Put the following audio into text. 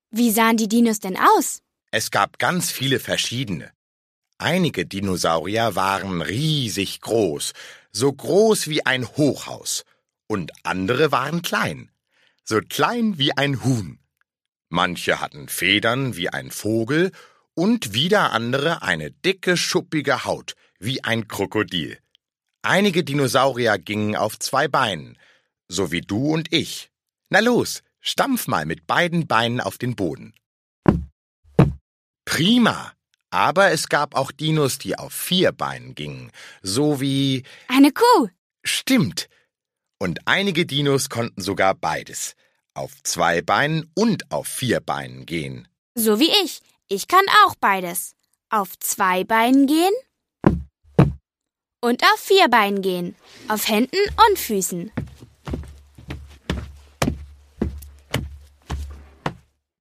Wie sahen die Dinos denn aus? Es gab ganz viele verschiedene. Einige Dinosaurier waren riesig groß, so groß wie ein Hochhaus, und andere waren klein, so klein wie ein Huhn. Manche hatten Federn wie ein Vogel und wieder andere eine dicke, schuppige Haut wie ein Krokodil. Einige Dinosaurier gingen auf 2 Beinen, so wie du und ich. Na los, stampf mal mit beiden Beinen auf den Boden. Prima! Aber es gab auch Dinos, die auf 4 Beinen gingen, so wie... Eine Kuh. Stimmt! Und einige Dinos konnten sogar beides, auf 2 Beinen und auf 4 Beinen gehen. So wie ich. Ich kann auch beides. Auf 2 Beinen gehen und auf 4 Beinen gehen. Auf Händen und Füßen.